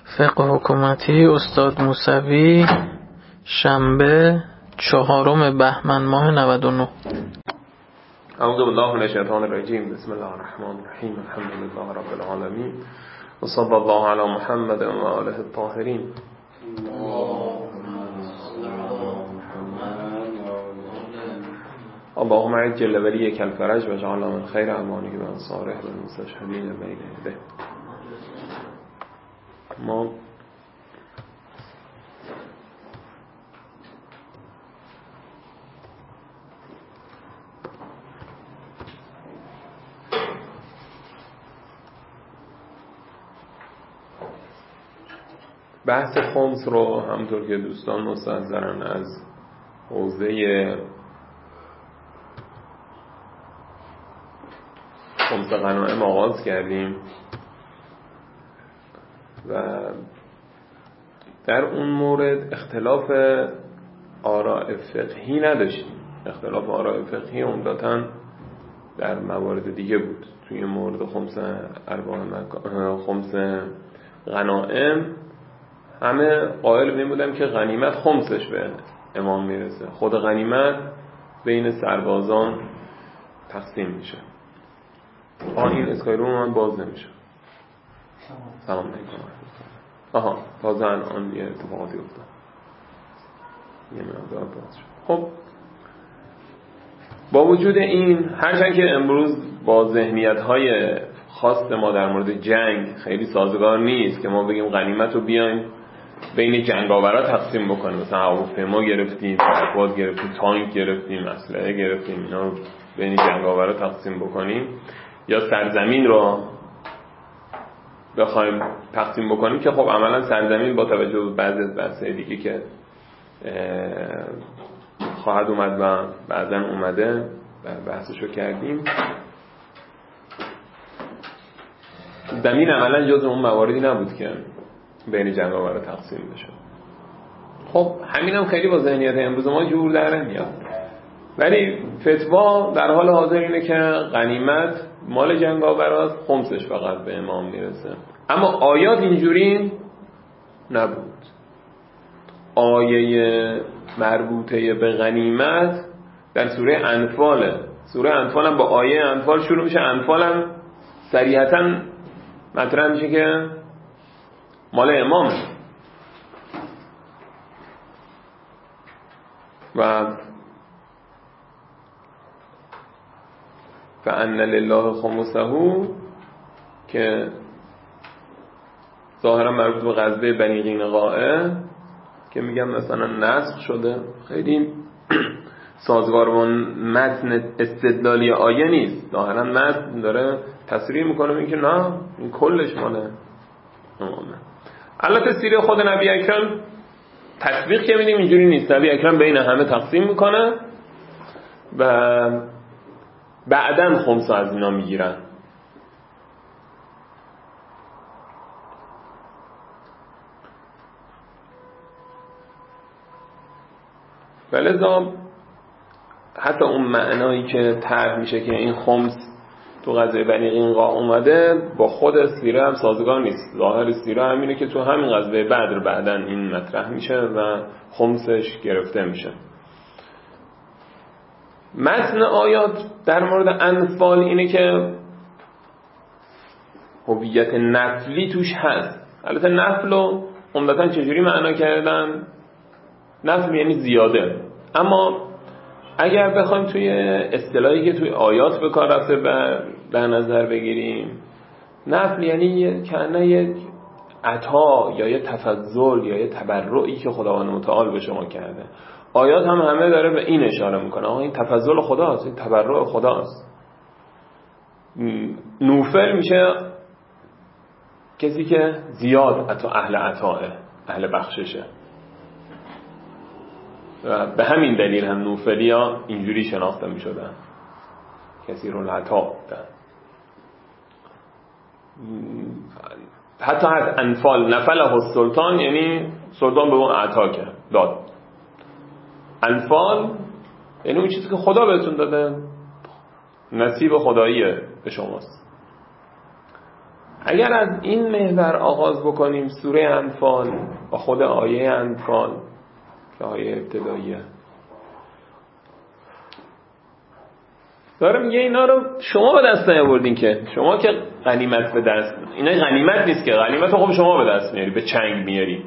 فقه حکومتی استاد موسوی، شنبه 4 بهمن ماه 99. اعوذ بالله من الشیطان الرجیم. بسم الله الرحمن الرحیم. الحمد لله رب العالمین و صلی الله علی محمد و آله الطاهرین. اللهم عجل ولیک الفرج و جعل من خیر اعماله و انصاره و المستشهدین بین یدیه. ما بحث خمس رو همطور که دوستان مستحضرن از حوزه خمس غنایم آغاز کردیم و در اون مورد اختلاف آراء فقهی نداشتیم. اختلاف آراء فقهی عمدتاً در موارد دیگه بود. توی مورد خمس غنایم همه قائل به این بودن که غنیمت خمسش به امام میرسه، خود غنیمت بین سربازان تقسیم میشه. این اسکایروم من باز نمیشه. سلام علیکم. تازه الان یه اتفاقاتی افتاد. یه مقدار باز شد. خب با وجود این، هرچند که امروز با ذهنیت‌های خاص ما در مورد جنگ خیلی سازگار نیست که ما بگیم غنیمت رو بیایم بین جنگاورا تقسیم بکنیم، مثلا هواپیما گرفتیم، پرواز گرفتیم، تانک گرفتیم، اسلحه گرفتیم، اینا رو بین جنگاورا تقسیم بکنیم، یا سرزمین رو بخوایم تقسیم بکنیم که خب عملا سرزمین با توجه به بعضی از بحث‌های دیگه که خواهد اومد و بعضا اومده بحثشو کردیم، زمین عملا جز اون مواردی نبود که بین جنگاورا تقسیم بشه. خب همین هم خیلی با ذهنیت امروز ما جور در نمیاد، ولی فتوا در حال حاضر اینه که غنیمت مال جنگاوراست، خمسش فقط به امام میرسه. اما آیات اینجوری نبود. آیه مربوطه به غنیمت در سوره انفاله. سوره انفال هم با آیه انفال شروع میشه. انفال هم صریحتاً مطرح میشه که مال امامه و فَأَنَّ لِلَّهِ خُمُسَهُ که ظاهرا مربوط به غزوه بنی قینقاعه که میگم مثلا نسخ شده، خیلی سازگار با متن استدلالی آیه نیست. ظاهرا متن داره تصریح میکنه این که نه، این کلش مال امامه. البته سیره خود نبی اکرم تطبیق که میدیم اینجوری نیست. نبی اکرم بین همه تقسیم میکنه و بعدن خمس از اینا میگیرن. ولذا حتی اون معنایی که طرح میشه که این خمس تو غزوه بنی قینقاع اومده با خود سیره هم سازگار نیست. ظاهر سیره همینه که تو همین غزوه بدر بعدن این مطرح میشه و خمسش گرفته میشه. متن آیات در مورد انفال اینه که هویت نفلی توش هست. البته نفل رو عمدتاً چجوری معنا کردن؟ نفل یعنی زیاده، اما اگر بخوایم توی اصطلاحی که توی آیات به کار رفته در نظر بگیریم، نفل یعنی کنه یک عطا یا یک تفضل یا یک تبرعی که خداوند متعال به شما کرده. آیات هم همه داره به این اشاره میکنه، این تفضل خداست، این تبرع خداست. نوفل میشه کسی که زیاد اهل عطاه، اهل بخششه، و به همین دلیل هم نوفلی ها اینجوری شناخته می شدن، کسی رو العطا. حتی از انفال نفله السلطان یعنی سلطان به اون عطا کرد، داد. انفال یعنی اون چیزی که خدا بهتون داده، نصیب خداییه به شماست. اگر از این محور آغاز بکنیم سوره انفال با خود آیه انفال که آیه ابتداییه داره میگه اینا رو شما به دست نیاوردین، که شما که غنیمت به دست، اینا غنیمت نیست که غنیمت خب شما به دست میاری، به چنگ میاری،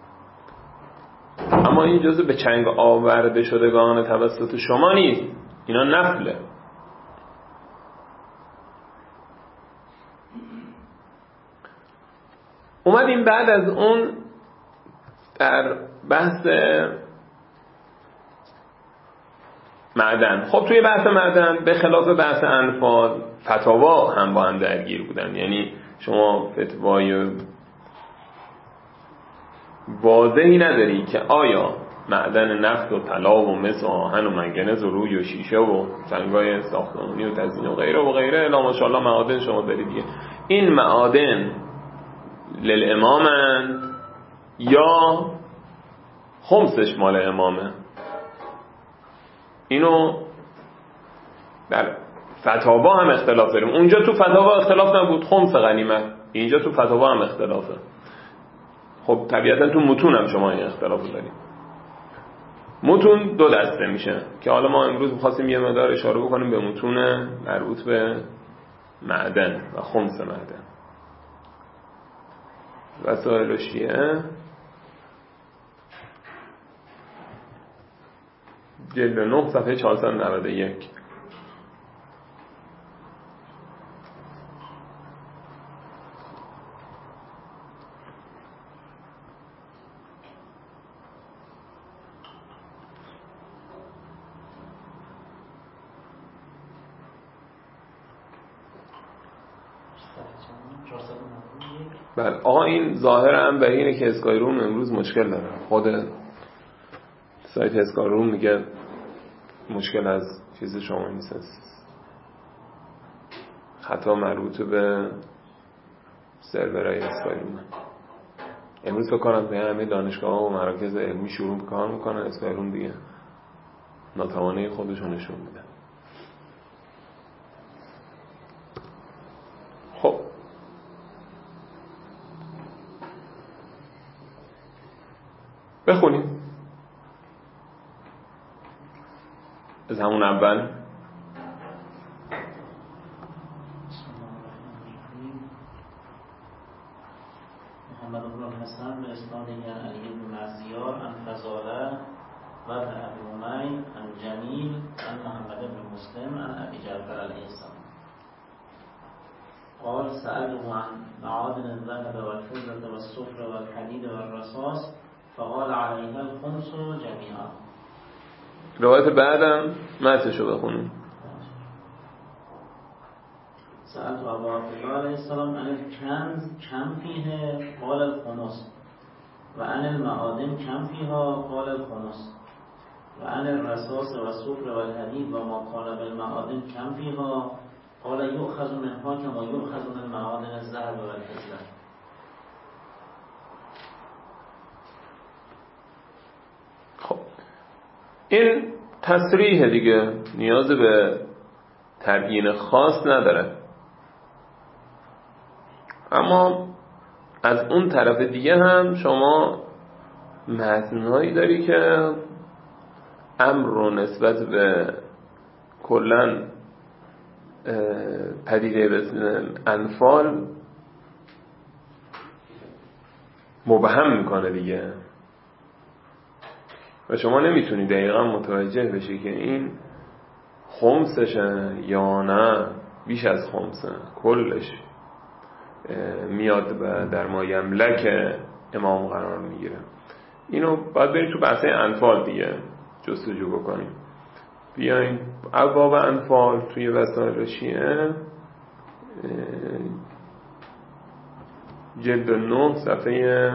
اما این جزء به چنگ آورده شدگان توسط شما نیست، اینا نفله. اومدیم بعد از اون در بحث معدن. خب توی بحث معدن به خلاف بحث انفال فتاوا هم با هم درگیر بودن، یعنی شما فتوای واضحی نداری که آیا معدن نفت و طلا و مس و آهن و منگنز و روی و شیشه و سنگای ساختمانی و تزیین و غیره و غیره الا ماشاءالله معادن شما دارید دیگه، این معادن للامامند یا خمسش مال امامه. اینو در فتاوا هم اختلاف داریم. اونجا تو فتاوا اختلاف نبود، خمس غنیمت، اینجا تو فتاوا هم اختلافه. خب طبیعتا تو متون هم شما این اختلاف داریم. متون دو دسته میشه که حالا ما امروز می‌خواستیم یه مقدار اشاره بکنیم به متون مربوط به معدن و خمس معدن. وسائل شیعه جلد 9 صفحه 491. بله آقا این ظاهر هم به اینه که اسکای روم امروز مشکل داره. خود سایت اسکای روم میگه مشکل از چیز شما نیست، خطا مربوط به سرورهای اسکای روم. امروز بکنم به همه دانشگاه و مراکز علمی شروع کار میکنن، اسکای روم دیگه ناتوانه خودشون نشون میده. خب بخونیم از همون اول. محمد بن الحسن به اسناد علی بن معزیار عن فضاله و ابن ابی امیل عن جمیل عن محمد بن مسلم عن ابی جعفر علیه السلام قال سأله عن معادن الذهب والفضة والصفر والحديد والرصاص فقال عليها الخمس جميعا. روایت بعدم متنشو بخونیم. سألت ابا عبدالله علیه السلام عن الکنز کم فیه قال الخمس و عن المعادن کم فیها قال الخمس و عن الرصاص والصفر والحديد و ما قال بالمعادن کم فیها قال یؤخذ منها کما یؤخذ من معادن الذهب والفضة. خب این تصریح دیگه نیاز به تبیین خاص نداره، اما از اون طرف دیگه هم شما متنهایی داری که امر رو نسبت به کلن پدیده به انفال مبهم میکنه دیگه و شما نمیتونی دقیقا متوجه بشی که این خمسشه یا نه بیش از خمسه، کلش میاد و در ما یملک امام قرار میگیره. اینو باید بریم تو بحث انفال دیگه جستجو بکنیم. بیاین ابواب انفال توی وسائل شیعه جلد 9 صفحه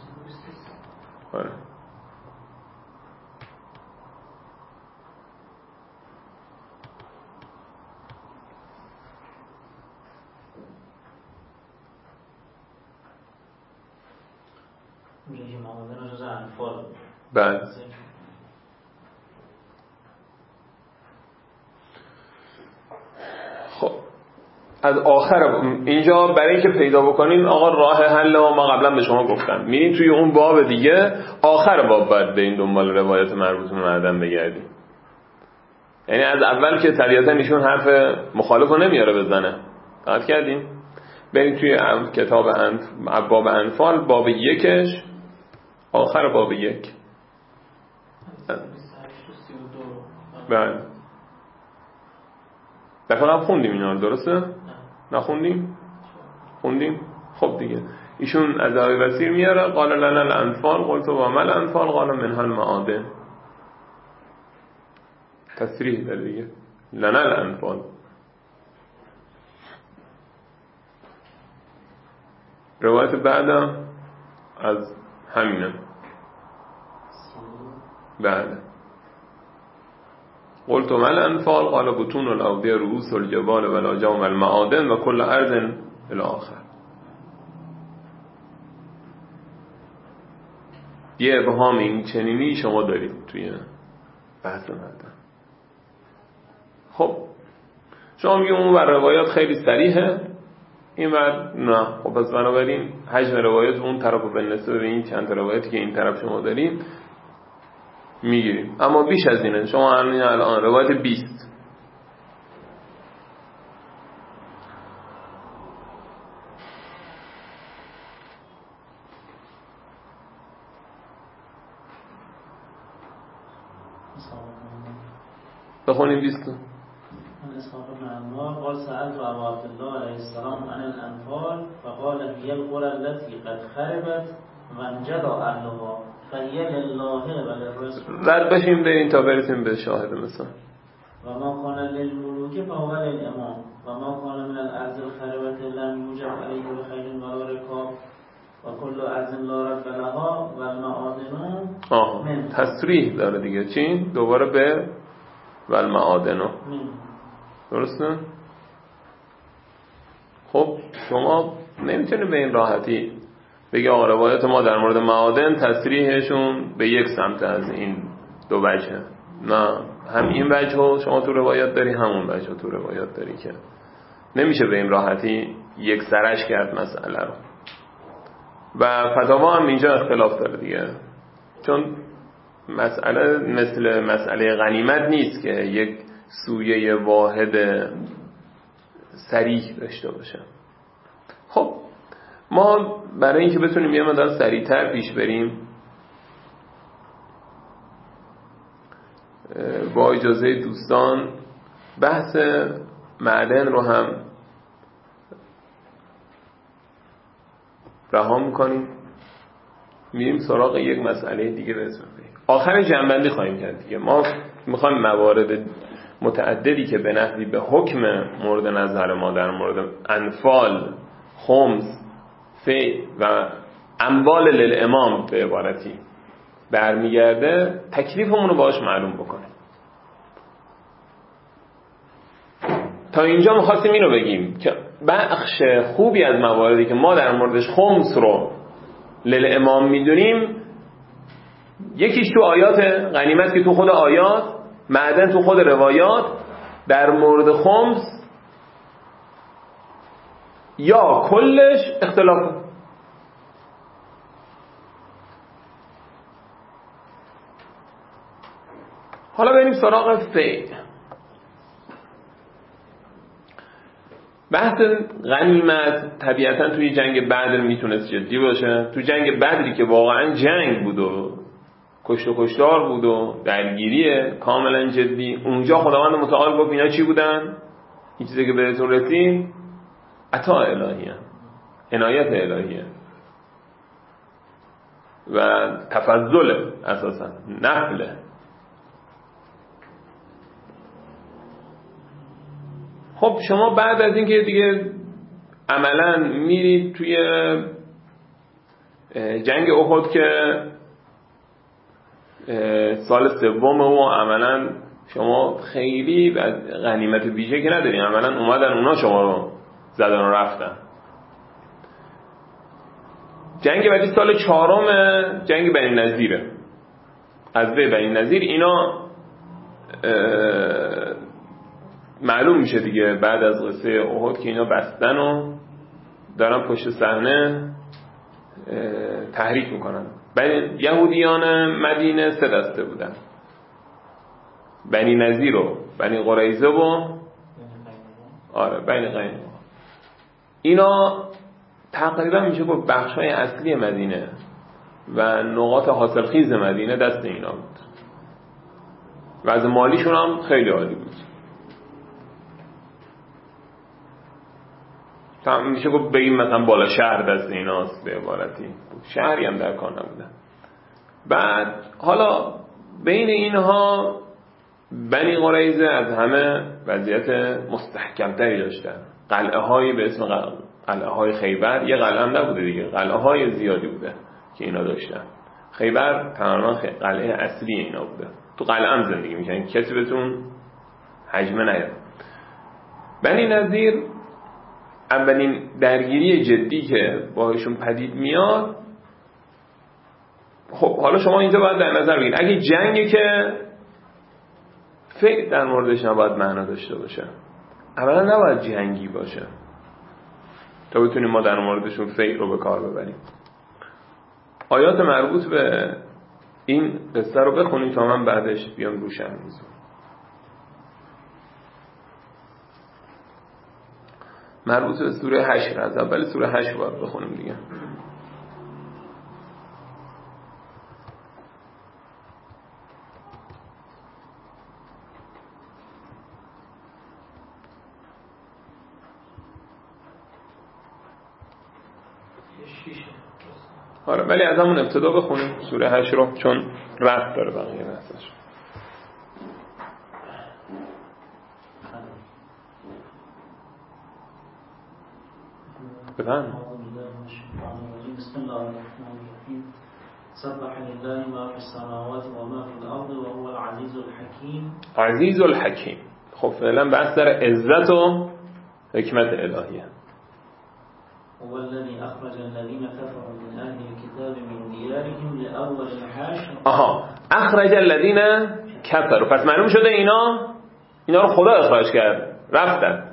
بعد خب از آخر اینجا برای اینکه پیدا بکنین آقا راه حل ما قبلا به شما گفتم، میرین توی اون باب دیگه، آخر باب باید به این دنبال روایت مربوط به معدن بگردیم. یعنی از اول که طبیعتا ایشون حرف مخالفو نمیاره بزنه، دقت کردیم؟ بریم توی کتاب باب انفال، باب 1، آخر باب 1. بله دفعه قبل خوندیم اینا رو، درسته؟ نخوندیم؟ خوندیم؟ خب دیگه ایشون از آقای وزیر میاره، قال لنا الانفال قلت و ما الانفال قال منها المعادن. تصریح داره دیگه، لنا الانفال. روایت بعدم از همینه. بله قلت ما الانفال قال بطون الاودیه رؤوس الجبال والاجام والمعادن و کل ارض الی آخر. یه ابهام این چنینی شما دارید توی بحث معدن. خب شما میگم اون بر روایات خیلی صریحه، این بر نه. خب پس بنابراین حجم روایات اون طرف رو به نسبت به این چند روایتی که این طرف شما دارید میگیریم، اما بیش از اینه. شما الان روایت 20 بخونیم 20. اسحاق بن عمار قال سألت ابا عبد الله علیه السلام عن الانفال فقال هي القرى التي قد خربت وانجد اهلها فهي لله وللرسول. رد بشیم بریم تا برسیم به شاهد مثلا. و ما کان للملوک فهو للامام و ما کان من الارض الخربت لم یوجد علیه بخیر ولا رکاب و کل ارض لا رب لها و المعادن. تصریح داره دیگه. چی؟ دوباره به و المعادن. درسته؟ خب شما نمیتونی به این راحتی بگی آقا روایت ما در مورد معادن تصریحشون به یک سمت از این دو وجه. نه، هم این وجه رو شما تو روایت داری، همون وجه رو تو روایت داری، که نمیشه به این راحتی یک سرش کرد مسئله رو. و فتاوا هم اینجا اختلاف داره دیگه، چون مسئله مثل مسئله غنیمت نیست که یک سویه واحد صریح داشته باشه. خب ما برای اینکه بتونیم یه مقدار سریع‌تر پیش بریم، با اجازه دوستان بحث معدن رو هم رها می‌کنیم، میریم سراغ یک مسئله دیگه به اسم آخر جنبندی خواهیم کرد دیگه. ما میخوایم موارد متعددی که به نحوی به حکم مورد نظر ما در مورد انفال، خمس، فی و اموال للامام به عبارتی برمیگرده، تکلیفمون رو باهاش معلوم بکنیم. تا اینجا میخواستیم اینو بگیم که بخش خوبی از مواردی که ما در موردش خمس رو للامام میدونیم، یکیش تو آیات غنیمت که تو خود آیات، معدن تو خود روایات، در مورد خمس یا کلش اختلاف. حالا بریم سراغ فی. بحث غنیمت طبیعتا توی جنگ بدر میتونست جدی باشه. تو جنگ بدری که واقعا جنگ بود و کشت و کشتار بود و درگیریه کاملا جدی، اونجا خداوند متعال گفت اینا چی بودن؟ این چیزی که بهتون رسید عطا الهیه، عنایت الهیه و تفضل، اساسا نفله. خب شما بعد از اینکه دیگه عملا میرید توی جنگ احد که سال سوم و عملا شما خیلی غنیمت ویژه که ندارین، عملا اومدن اونا شما رو زدن و رفتن. جنگ بعدی سال 4 جنگ بنی نظیره، از بنی نظیر. اینا معلوم میشه دیگه بعد از قصه احد که اینا بستن و دارن پشت صحنه تحریک میکنن. یهودیان مدینه 3 دسته بودن: بنی نذیر و بنی قریظه و بنی قینوقا. اینا تقریبا میشه گفت بخشای اصلی مدینه و نقاط حاصلخیز مدینه دست اینا بود. وضع مالیشون هم خیلی عالی بود. میشه گفت بگیم مثلا بالا شهر دست ایناست به عبارتی. شهری هم در کار نبودن. بعد حالا بین اینها بنی قریظه از همه وضعیت مستحکمتری داشتن. قلعه هایی به اسم قلعه های خیبر، یه قلعه هم نبوده دیگه، قلعه های زیادی بوده که اینا داشتن. خیبر تماما قلعه اصلی اینا بوده. تو قلعه هم زندگی میکنن، کسی بهتون حجمه نیاد. بنی نذیر اولین درگیری جدی که باهاشون پدید میاد، خب حالا شما اینجا باید در نظر بگیرید اگه جنگی که فکر در موردش نباید معنا داشته باشه، اولا نباید جنگی باشه تا بتونیم ما در موردشون فکر رو به کار ببریم. آیات مربوط به این قصه رو بخونیم تا من بعدش بیام روشن میزم. مربوط به سوره حشر، از اول سوره حشر باید بخونیم دیگه. آره ولی از همون ابتدا بخونیم سوره حشر رو، چون ربط داره بقیه بحثش. بفهم. بسم الله الرحمن الرحیم. سبح لله ما فی السماوات و ما فی الارض و هو العزیز الحکیم. عزیز الحکیم. خب فعلا بحث در عزت و حکمت الهیه. هو الذي اخرج الذين كفروا من اهل الكتاب من ديارهم لاول الحشر. اخرج الذين كفروا، پس معلوم شده اینا رو خدا اخراج کرد، رفتن.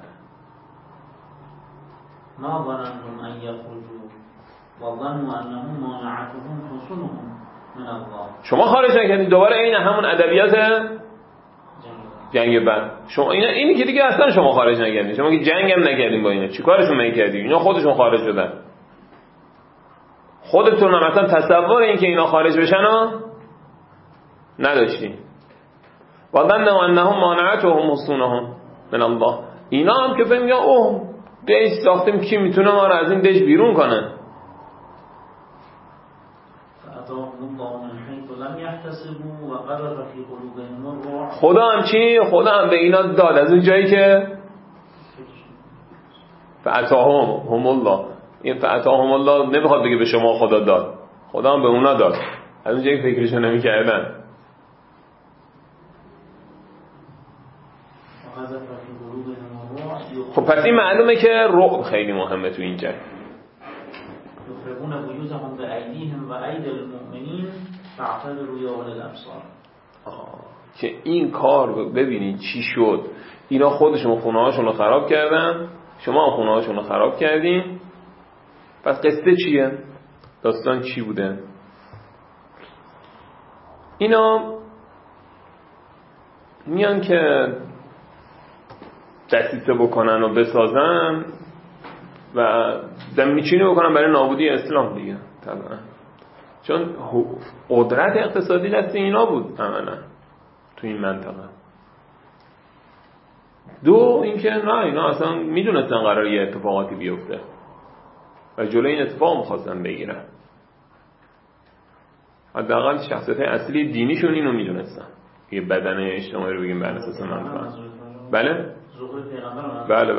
ما ظننتم ان يخرجوا وظنوا انهم مانعتهم حصونهم من الله. شما خارج نکردین، دوباره این همون ادبیات جنگ بعد. شما اینی که دیگه اصلا شما خارج نکردین، شما که جنگ هم نکردین با اینا، چیکارشون میکردین؟ اینا خودشون خارج شدن. خودتون هم مثلا تصور این که اینا خارج بشن نداشتین. و ظنوا انهم مانعتهم حصونهم من الله. اینا هم که فهمیدن اوه دژ ساختیم، کی میتونه ما رو از این دژ بیرون کنه؟ خدا هم چی؟ خدا هم به اینا داد از اون جایی که فاتاهم الله. این فاتاهم الله نمیخواد بگه به شما خدا داد، خدا هم به اونا داد از اون جایی فکرشو نمی‌کردن. خب پس این معلومه که رعب خیلی مهمه تو این جنگ. یخربون بیوتهم بأیدیهم و ایدی المؤمنین فاعتبروا یا اولی الابصار. که این کار ببینید چی شد. اینا خودشون خونه هاشون رو خراب کردن، شما هم خونه هاشون رو خراب کردین. پس قصه چیه؟ داستان چی بوده؟ اینا میان که دسیسه بکنن و بسازن و زمین‌چینی بکنن برای نابودی اسلام دیگه طبعا، چون قدرت اقتصادی دست اینا بود عملا تو این منطقه. دو اینکه نه اینا اصلا میدونستن قراره یه اتفاقاتی بیفته و جلوی این اتفاق میخواستن بگیرن. حداقل شخصیت اصلی دینیشون اینو میدونستن. یه بدن اجتماعی رو بگیم بر اساس منطقه. بله؟ ظهور پیغمبر. بله.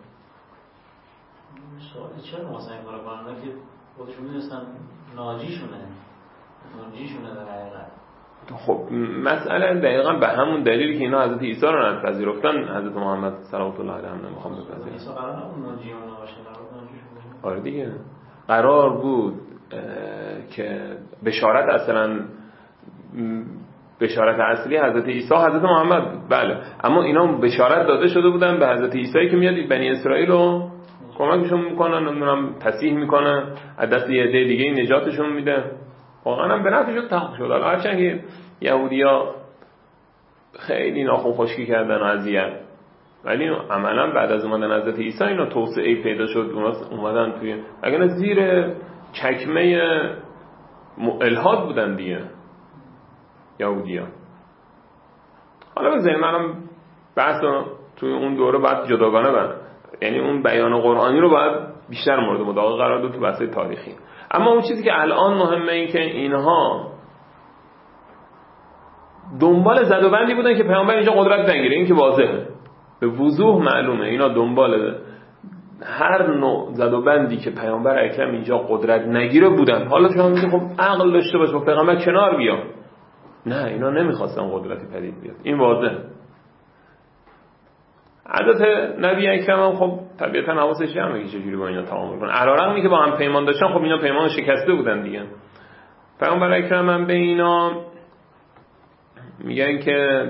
سوالی چرا مثلا این کارو کنن که خودشون میدونستن ناجیشونه در حقیقت. خب مسئله دقیقا به همون دلیلی که اینا حضرت عیسی رو نپذیرفتن، حضرت محمد صلوات الله علیه هم نمیخوام بپذیرن. عیسی قرار نبود ناجیونه باشه، آره دیگه قرار بود که بشارت اصلا بشارت اصلی حضرت عیسی حضرت محمد، بله، اما اینا بشارت داده شده بودن به حضرت عیسی که میاد بنی اسرائیل رو کمکشون میکنن، نمیدونم تصحیح میکنن، از دست یه عده دیگه نجاتشون میده. واقعا هم به نفعشون تحقق شد. حالا هرچند که یهودیا خیلی ناخن خشکی کردن و اذیت، ولی عملا بعد از اومدن حضرت عیسی اینا توسعه پیدا شد، اومدن توی اگر زیر چکمه الحاد بودن دیگه یهودیا. حالا بذاریم منم بحث توی اون دوره باید جداگانه برم، یعنی اون بیان قرآنی رو باید بیشتر مورد مداقه قرار داد تو بحث تاریخی. اما اون چیزی که الان مهمه این که اینها دنبال زد و بندی بودن که پیامبر اینجا قدرت نگیره. این که واضحه، به وضوح معلومه اینا دنبال هر نوع زد و بندی که پیامبر اکرم اینجا قدرت نگیره بودن. حالا شما میگید خب عقل داشته باش با پیغمبر کنار بیا. نه، اینا نمیخواستن قدرتی پدید بیاد، این واضحه. حضرت نبی اکرم هم خب طبیعتا حواسش جمعه که چجوری با اینا تعامل کنه. علیرغمی که با هم پیمان داشتن، خب اینا پیمان شکسته بودن دیگه. پیامبر اکرم هم به اینا میگن که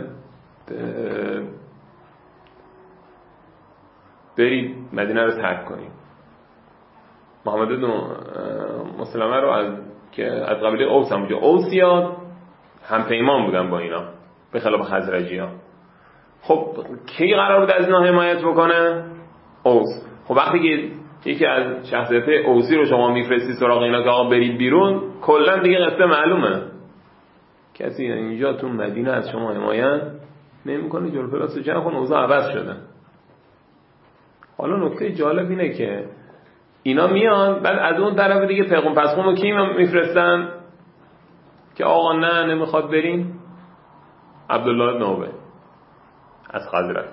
برید مدینه رو ترک کنید. محمد بن مسلمه رو از قبیله اوس هم بوده. اوسیا هم پیمان بودن با اینا به خلاف خزرجی‌ها. خب کی قرار بود از اینا حمایت بکنه؟ اوس. خب وقتی که یکی از شخصیت اوسی رو شما میفرستی سراغ اینا که آقا برید بیرون، کلا دیگه قصه معلومه. کسی اینجا تو مدینه از شما حمایت نمی‌کنه، جلو پلاس جمع کن، اوضاع عوض شده. حالا نکته جالب اینه که اینا میان بعد از اون طرف دیگه پیغام پسخون رو کی میفرستن که آقا نه نمیخواد بریم؟ عبدالله بن ابی از خزرج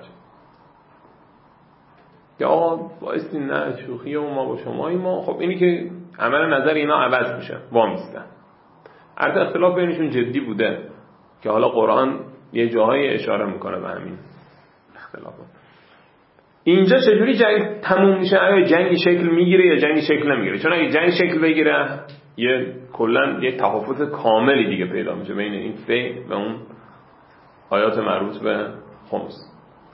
که آقا وایسین، نه شوخی و ما با شمایی ما. خب اینی که عمل نظر اینا عوض میشه، وامیستن. البته اختلاف بینشون جدی بوده که حالا قرآن یه جاهای اشاره میکنه به همین اختلاف. اینجا چجوری جنگ تموم میشه؟ آیا جنگی شکل میگیره یا جنگی شکل نمیگیره؟ چون اگه جنگ شکل بگیره کلا یه تفاوت کاملی دیگه پیدا میشه بین این فی و اون آیات مربوط به خمس.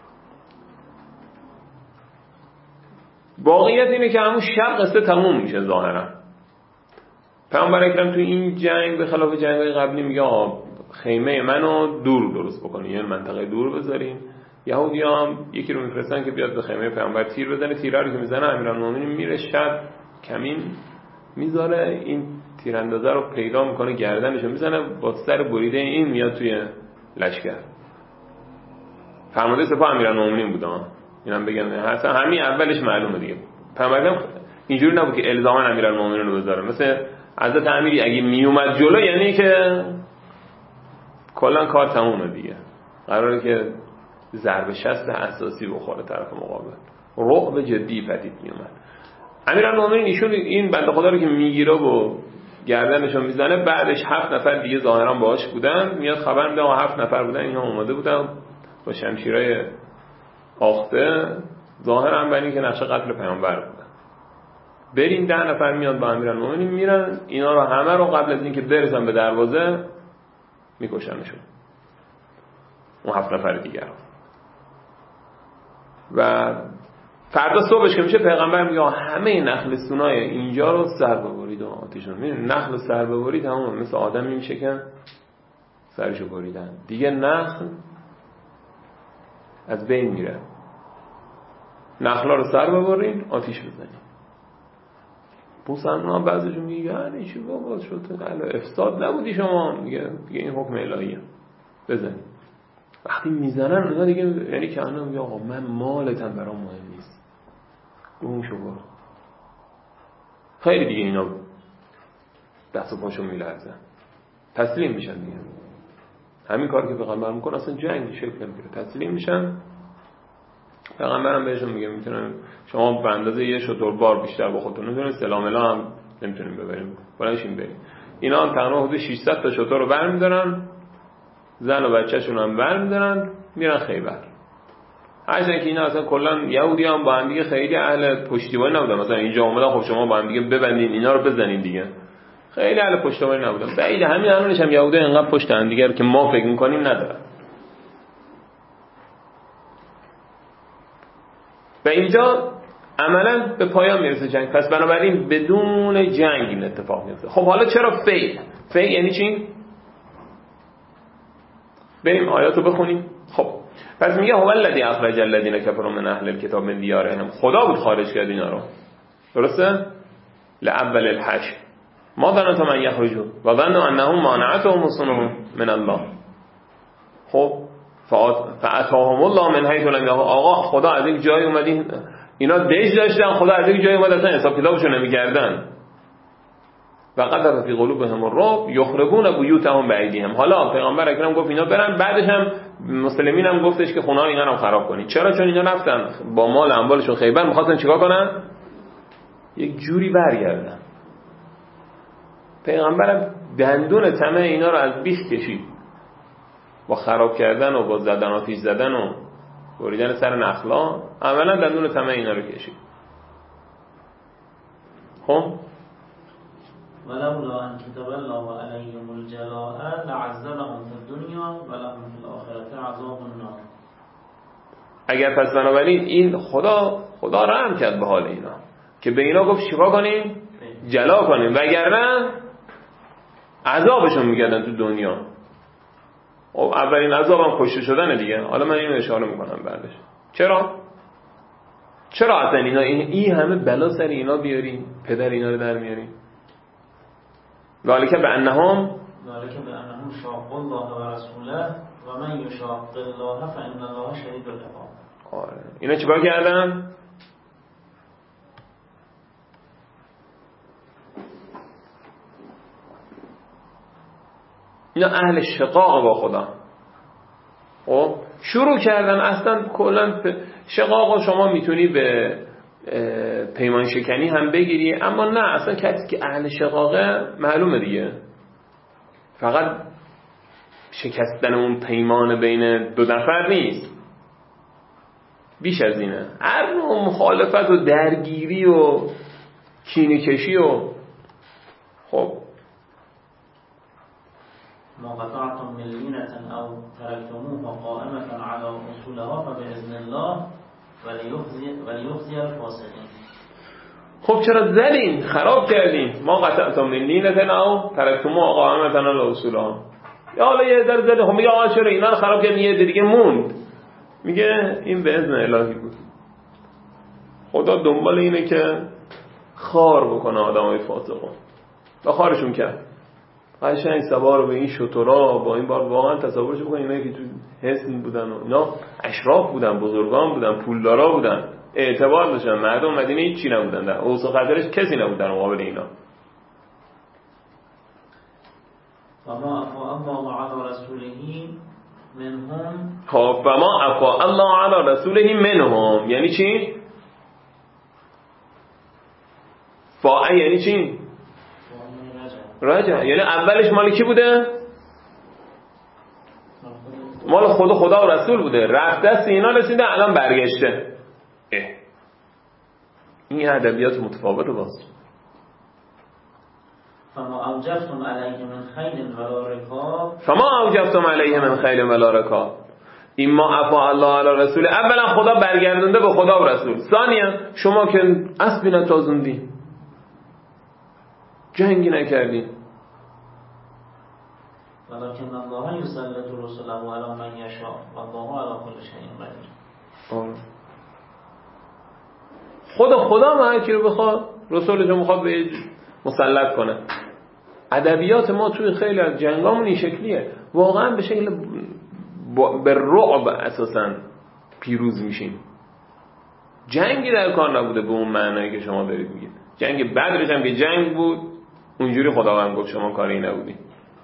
واقعیت اینه که همون شب قصه تموم میشه ظاهرا. پیامبر اکرم تو این جنگ به خلاف جنگ‌های قبلی میگه آقا خیمه منو دور درست بکنین، یعنی منطقه دور بذارین. یهودی‌ها هم یکی رو میفرستن که بیاد به خیمه پیامبر تیر بزنه. تیرا رو که میزنه امیرالمومنین میره شب کمین میذاره، این تیراندازه رو پیدا میکنه، گردنشو میزنه، با سر بریده این میاد توی لشکر. فرمانده سپاه امیرالمومنین بود. اینم بگم اصلا همین اولش معلومه دیگه. پیامبر اینجوری نبود که الزاما امیرالمومنین رو بذاره. مثل حضرت امیری اگه میومد جلو یعنی که کلا کار تمومه دیگه، قراره که ضربه شست اساسی بخوره طرف مقابل، رعب جدی پدید میومد. امیرالمومنین ایشون این بنده خدا رو که میگیره و گردنشو میزنه، بعدش 7 نفر دیگه ظاهرا باهاش بودن، میاد خبر میده 7 نفر بودن، اینا اومده بودن با شمشیرای آخته، ظاهرا برای اینکه نقشه قتل پیامبر بودن. برین 10 نفر میاد با امیرالمومنین میرن، اینا رو همه رو قبل از اینکه برسن به دروازه میکشنشون، اون 7 نفر دیگه رو. و فردا صبحش که میشه پیغمبر میگه همه نخلستونای اینجا رو سر ببرید و آتیشون. میبینید نخل سر ببرید تمام مثل آدم میشکن، سرشو بریدن دیگه، نخل از بین میره. نخلا رو سر ببرید آتیش بزنید. مسلمان بعضیشون میگه یعنی چی بابا شد افساد نبودی شما؟ میگه این حکم الهیه بزنید. وقتی میزنن اونا دیگه یعنی که انا میگه آقا من مالتم برام مهم نیست، گم شو برو. خیلی دیگه اینا دست و پاشون میلرزن، تسلیم میشن دیگه. همین کاری که پیغمبر میکنه اصلا جنگی شکل نمیگیره، تسلیم میشن. پیغمبرم بهشون میگه میتونن شما به اندازه یه شتر بار بیشتر با خودتون نمیتونین سلام اله هم نمیتونین ببریم، بلنشین بریم. اینا هم تقریبا حدود 600 تا شتر رو برمیدارن، زن و بچه‌شون هم برمیدارن، میرن خیبر. هرچند که اینا اصلا کلا یهودی هم با هم دیگه خیلی اهل پشتیبانی نبودن. مثلا اینجا اومدن خب شما با هم دیگه ببندین اینا رو بزنین دیگه. خیلی اهل پشتواني نبودن. بعید همین الانش هم یهودا اینقدر پشت هم دیگه که ما فکر می‌کنیم ندارن. و اینجا عملا به پایان میرسه جنگ. پس بنابراین بدون جنگ این اتفاق میفته. خب حالا چرا فی یعنی چی؟ بریم آیاتو بخونیم. خب پس میگه هو الذی اخرج الذین کفروا من اهل الکتاب من دیارهم. خدا بود خارج کرد اینا رو. درسته؟ لأول الحشر ما ظننت من یخرجوا و ظنوا انهم مانعتهم صنعهم من الله. خب فاتاهم الله من حیث لم یحتسبوا. آقا خدا از یک جای اومدین اینا دژ داشتن، خدا از یک جای اومد اصلا حساب کتابشو نمی‌کردن. و قذف فی قلوبهم الرعب یخربون بیوتهم بایدیهم. حالا پیغمبر اکرم گفت اینا برن، بعدش هم مسلمین هم گفتش که خونه ها اینا رو خراب کنید. چرا؟ چون اینا رفتن با مال اموالشون خیبر می‌خواستن چیکار کنن؟ یک جوری برگردن. پیغمبر دندون طمع اینا رو از بیخ کشید با خراب کردن و با زدن آتش زدن و بریدن سر نخلا. اولا دندون طمع اینا رو کشید. خب ولولا ان كتب الله عليهم الجلاء لعذبهم في الدنيا ولهم في الاخره عذاب النار. اگر پس بنابراین این خدا رحم کرد به حال اینا که به اینا گفت شفا کنیم جلا کنیم، وگرنه عذابشون میگردن تو دنیا. اولین عذابم کشته شدن دیگه. حالا من اینو اشاره میکنم بعدش. چرا اصلا اینا این همه بلا سر اینا بیاریم، پدر اینا رو در میاریم؟ ذالک بانهم شاقوا الله و رسوله و من یشاق الله فان الله شدید العقاب. آره اینا چیکار کردن؟ اینا اهل شقاق با خدا. خب شروع کردن اصلا کلا شقاق شما میتونی به پیمان شکنی هم بگیری، اما نه اصلا کسی که اهل شقاقه معلومه دیگه فقط شکستن اون پیمان بین دو نفر نیست، بیش از اینه. هر نوع مخالفت و درگیری و کینه کشی و خب ما قطعتم من لینة او ترکتموها قائمة على اصولها فبإذن الله ولیخزی الفاسقین. خب چرا زدین؟ خراب کردین. ما قطعتم من لینة او ترکتموها قائمة على اصولها. یا حالا یه در زده هم میگه آقا چرا اینا رو خراب کردین، یه دیگه موند. میگه این به اذن الهی بود. خدا دنبال اینه که خار بکنه آدمای فاسقو و خارشون کرد. قشنگ سوار به این شترا با این بار واقعا تصورش بکنید اینا که تو حصن بودن و اینا اشراف بودن، بزرگان بودن، پولدارا بودن، اعتبار داشتن، مردم مدینه هیچی نبودن، در اوضاع خطرش کسی نبود در مقابل اینا. و ما افا الله علی رسوله منهم. خب و ما افا الله علی رسوله منهم یعنی چی؟ فاعل یعنی چی؟ رجع. یعنی اولش مال کی بوده؟ مال خدا و رسول بوده، رفت دست اینا رسیده، الان برگشته. این ادبیات متفاوته باز. فما اوجفتم علیه من خیل ولا رکاب. فما اوجفتم علیه من خیل ولا رکاب. این ما افا الله علی رسول. اولا خدا برگردونده به خدا و رسول. ثانیا شما که اسبی نتازوندی، جنگی نکردی. ولكن الله يسلط رسله على من يشاء والله على كل شيء قدير. خدا ما هر کی رو بخواد رسولش رو میخواد به مسلط کنه. ادبیات ما توی خیلی از جنگامون این شکلیه، واقعا به شکل به رعب اساسا پیروز میشیم. جنگی در کار نبوده به اون معنایی که شما دارید میگید. جنگ بدرش هم که جنگ بود اونجوری خداوند گفت شما کاری نبودی.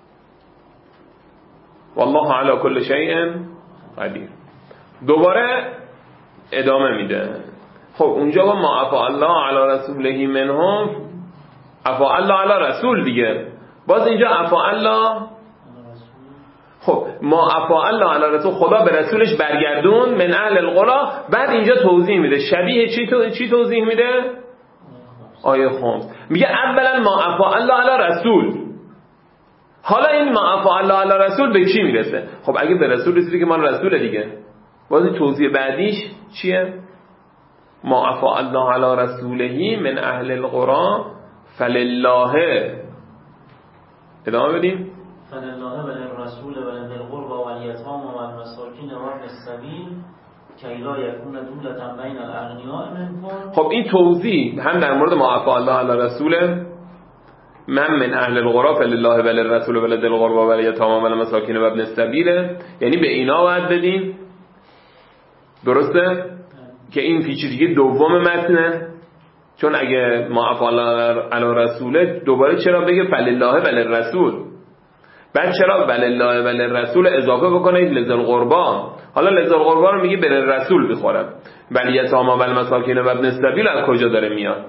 والله علی کل شیء قدیر. دوباره ادامه میده. خب اونجا با ما افا الله علی رسوله منهم، افا الله علی رسول دیگه، باز اینجا افا الله. خب ما افا الله علی رسول، خدا به رسولش برگردون من اهل القرى. بعد اینجا توضیح میده شبیه چی توضیح میده؟ آیه خمس میگه اولا ما عفا الله علی رسول. حالا این ما عفا الله علی رسول به کی میرسه؟ خب اگه به رسول رسیده که مال رسول دیگه. واسه توضیح بعدیش چیه؟ ما عفا الله علی رسوله من اهل القرى فلله. ادامه بدیم. فلله وللرسول وللقربى والیتام والمساکین وابن السبیل کی لا یکون دولة بین الاغنیاء منکم. خب این توضیح هم در مورد ما عفا الله علی رسوله من اهل القرى فلله وللرسول وللقربى والیتام والمساکین وابن السبیل، یعنی به اینا باید بدین. درسته؟ که این فیچی دیگه دوم متنه، چون اگه ما عفا الله علی رسوله دوباره چرا بگه فلله وللرسول، بعد چرا ولله وللرسول اضافه بکنه لذل قربا. حالا لذل قربا رو میگه به رسول میخوره، ولی یتاما و المساکین و ابن السبیل از کجا داره میاد؟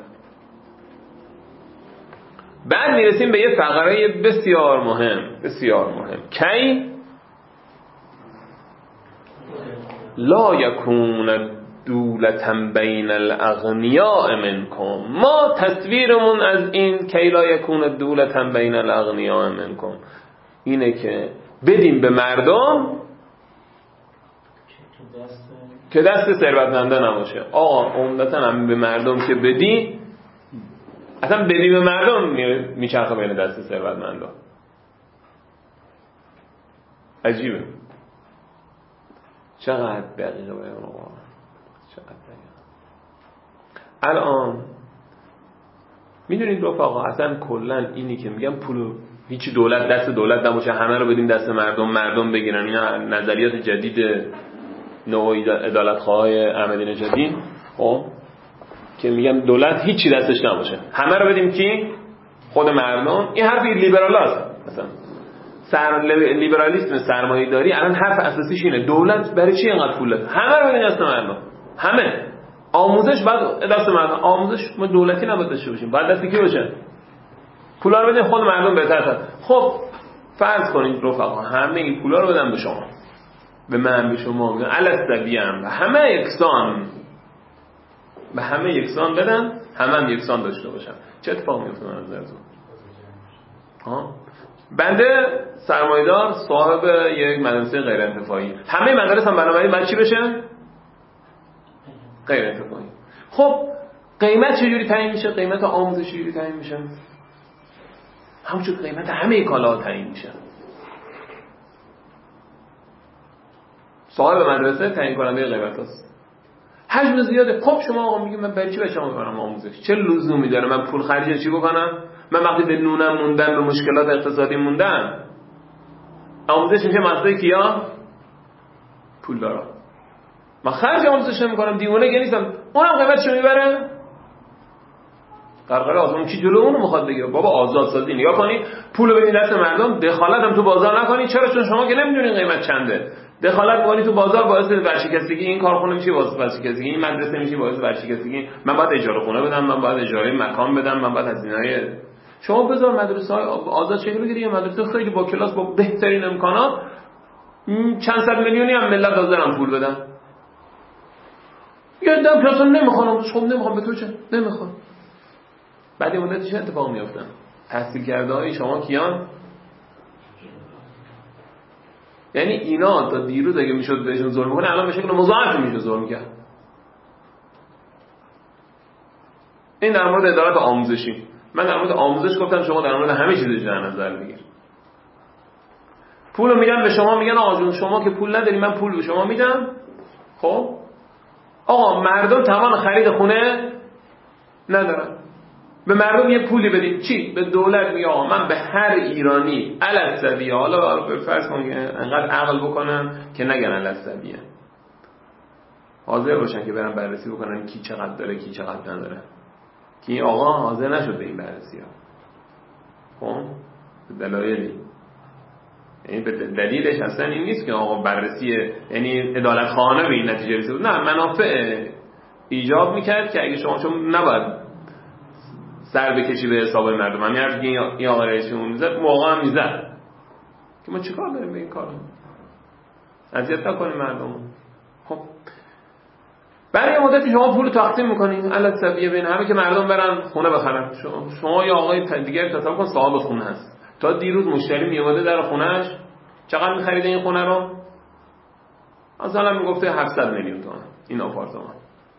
بعد میرسیم به یه فقره بسیار مهم کی لا یکون دولة بین الاغنیاء منکم. ما تصویرمون از این کی لا یکون دولة بین الاغنیاء منکم اینه که بدیم به مردم که دست ثروتمندا نباشه. آقا عمدتاً هم به مردم که بدی، اصلا بدی به مردم میچرخه بین دست ثروتمندا. عجیبه. چقدر دقیقه باید آقا، چقدر دقیقه. الان میدونید رفقا اصلا کلا اینی که میگم پولو هیچ دولت دست دولت نباشه، همه رو بدیم دست مردم بگیرن، اینا نظریات جدید نوع عدالت‌خواه احمدی نژادی، خب که میگم دولت هیچی دستش نباشه، همه رو بدیم کی؟ خود مردم. این حرف لیبرالاست. مثلا لیبرالیسم سرمایه‌داری الان حرف اساسیش اینه دولت برای چی اینقدر پول داره؟ همه رو بدین دست مردم. همه آموزش بعد دست مردم. آموزش ما دولتی نباید داشته باشیم، بعد دست کی باشه؟ پولا رو بدین خود مردم بهتر. خب فرض کنید رفقا همه این پولا رو بدن به شما، به من، به شما، به الستویه هم همه یکسان، به همه یکسان بدن، همه یکسان داشته باشن. چه اتفاقی میفته من نظرتون؟ بنده سرمایه‌دار صاحب یک مدرسه غیر انتفاعی، همه مدارس هم بنابراین بعد چی بشه؟ غیر انتفاعی. خب قیمت چجوری تعیین میشه؟ قیمت آموزش چجوری تعیین میشه؟ همونجور قیمت همه کالاها تعیین میشه. صاحب مدرسه تعیین کننده قیمت است. حجم زیاده. خب شما آقا میگید من برای چی بچه‌مو میبرم آموزش؟ چه لزومی داره من پول خرج چی بکنم؟ من وقتی به نونم موندم، به مشکلات اقتصادی موندم، آموزش میشه مسئله کیا؟ پول دارم. من خرج آموزش نمی‌کنم، دیوانه که نیستم. اونم قیمتشو میبره. قرقره آزمون کی جلو اونو میخواد بگیره؟ بابا آزادسازی. نگاه کنی پولو بدین دست مردم، دخالت هم تو بازار نکنی. چرا؟ چون شما که نمیدونین قیمت چنده. دخالت می‌کنی تو بازار، باعث ورشکستگی این کارخونه میشه، باعث ورشکستگی این مدرسه میشه، باعث ورشکستگی من باید اجاره خونه بدم، من باید اجاره مکان بدم، من باید هزینه‌های. شما بذار مدرسه‌های آزاد شکل بگیره، یه مدرسه خیلی با کلاس با بهترین امکانات، چند صد میلیونی هم ملت حاضرن پول بدن. یه دم کلاس نمیخوام، خب نمیخوام، به تو چه؟ نمیخوام. بعد این مدت چه اتفاق میفته؟ تحصیل کرده های شما کیان؟ یعنی اینا تا دیروز اگه میشد بهشون ظلم کنه، الان به شکل مضاعف میشه ظلم کرد. این در مورد عدالت آموزشی. من در مورد آموزش گفتم، شما در مورد همه چیزش در نظر بگیر. پولو میدن به شما، میگن آقا جون شما که پول نداری من پول به شما میدم. خب آقا مردم توان خرید خونه ندارن، به مردم یه پولی بدید. چی؟ به دولت میگه آقا من به هر ایرانی الستویه، حالا به فرض کن که انقدر عقل بکنن که نگن الستویه، حاضر باشن که برن بررسی بکنن کی چقدر داره کی چقدر نداره، که این آقا حاضر نشد به این بررسی ها. خب دلایلی، یعنی به دلیلش اصلا این نیست که آقا بررسی یعنی عدالت خواهانه به این نتیجه رسید، نه، منافع ایجاب میکرد که اگه شما چون نباید سر بکشی به حساب مردم. همین حرفی که این آقا رئیسمون میزد موقع هم میزد که ما چیکار داریم به این کار، اذیت نکنیم مردم. خب برای مدتی شما پول تقسیم میکنید علی السویه بین همه که مردم برن خونه بخرن. شما یا آقای دیگر تصور کن صاحب خونه هست، تا دیروز مشتری میومده در خونهش چقدر میخریده این خونه رو؟ مثلا میگفته 700 میلیون تومان این آپارتمان.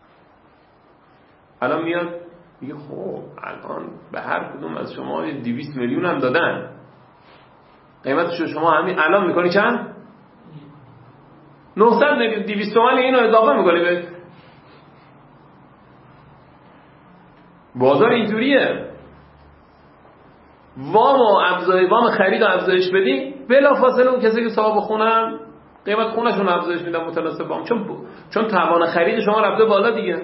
الان میاد میگه خب الان به هر کدوم از شما 200 میلیون هم دادن، قیمتش رو شما همین الان میکنی چند؟ 900 میلیون. 200 تومن اینو اضافه میکنی به بازار. اینجوریه. وام خرید و افزایش بدی، بلافاصله اون کسی که صاحب خونه قیمت خونه‌شون افزایش میدن متناسب با چون توان خرید شما رفته بالا دیگه.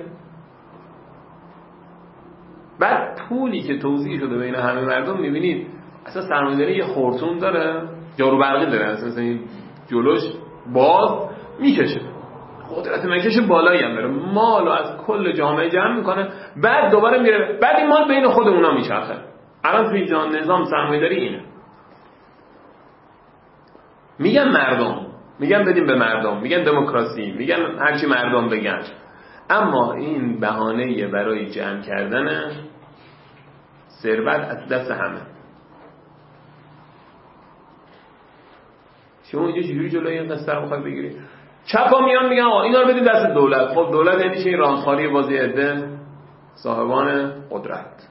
بعد پولی که توزیع شده بین همه مردم میبینید اصلا سرمایه‌داری یه خرطوم داره، جارو برقی داره، اصلا این جلوش باز میکشه، قدرت مکش بالایی هم داره، مالو از کل جامعه جمع میکنه، بعد دوباره میره، بعد این مال بین خود اونا میچرخه. الان توی نظام سرمایه‌داری اینه. میگن مردم، میگن بدیم به مردم، میگن دموکراسی، میگن هرچی مردم بگن، اما این بهانه برای جمع کردن ثروت از دست همه. شما اینجا چجوری جلوی این قصه رو میخوای بگیری؟ چپا میان میگن آقا اینا رو بدیم دست دولت. خب دولت یعنی چه؟ راندخواری بازی عده صاحبان قدرت.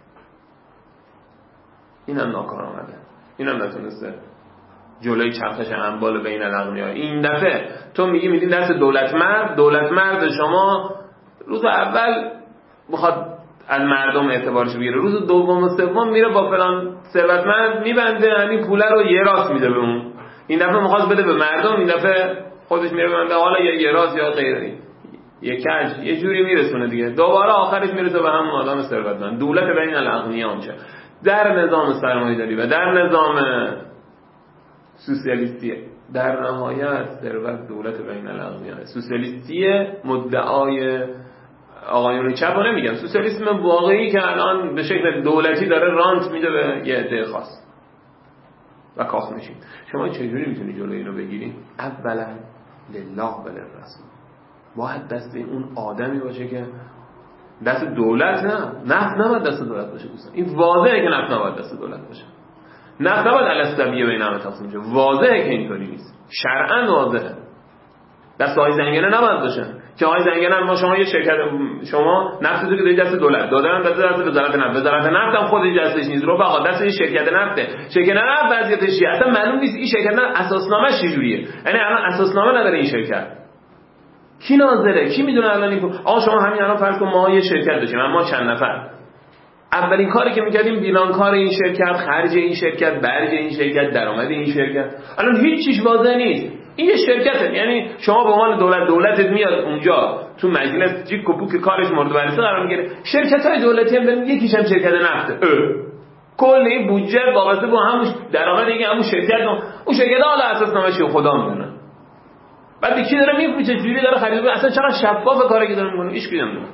اینم ناکارآمده، اینم نتونسته جلوی چرخش اموال بین الاغنیا. این دفعه تو میدین دست دولتمرد شما روز اول میخواد از مردم اعتبارش بگیره، روز دوم و سوم میره با فلان ثروتمند میبنده، همین پوله رو یه راست میده به اون. این دفعه میخواد بده به مردم، این دفعه خودش میره بنده، حالا یه راست یا غیره، یه کج، یه جوری میرسونه دیگه، دوباره آخرش میرسه به همون آدم ثروتمند. دولت بین الاغنیا اونجا در نظام سرمایه‌داری و در نظام سوسیالیستی، در نهایت ثروت دولت بین الاغنیا. سوسیالیستی مدعای آقایون چپ رو نمیگم، سوسیالیسم واقعی که الان به شکل دولتی داره رانت میده به یه عده خاص و کاخ میشین. شما چجوری میتونی جلوی اینو بگیری؟ اولا لله و للرسول، باید دست اون آدمی باشه که دست دولت نفت نباید دست دولت باشه. دوستان این واضحه که نفت نباید دست دولت باشه، نفت نباید علی السویه بین همه تقسیم شه، واضحه که اینطوری نیست، شرعاً واضحه. دست آقای زنگنه نباید باشه که آقای زنگنه ما شما یه شرکت، شما نفتتو که دست دولت دادن دست وزارت نفت، وزارت نفت هم خودش دستش نیست، رو بقا دست این شرکت نفته. شرکت نفت وضعیتش چیه اصلا معلوم نیست. این شرکت نفت اساسنامه‌اش چجوریه؟ یعنی الان اساسنامه نداره این شرکت، کی ناظره؟ کی میدونه الان این آقا شما همین الان فرض کن ما یه شرکت داشتیم، ما چند نفر، اولین کاری که میکردیم بیلانکار این شرکت، خرج این شرکت، برج این شرکت، درآمد این شرکت. الان هیچ چیز واضح نیست. این یه شرکته، یعنی شما به عنوان دولتت میاد اونجا تو مجلس جیک و پوک کارش مورد بررسی قرار میگیره. شرکت‌های دولتی هم بریم یکیش هم شرکت نفته، کل این بودجه وابسته به همون درآمد دیگه همون شرکت، اون شرکت حالا اساسنامه‌ش خدا میدونه. بعد کی داره میفروشه، جوری داره خرید، اصلا چقدر شفاف کاری که داره میکنه هیچ کی نمیدونه.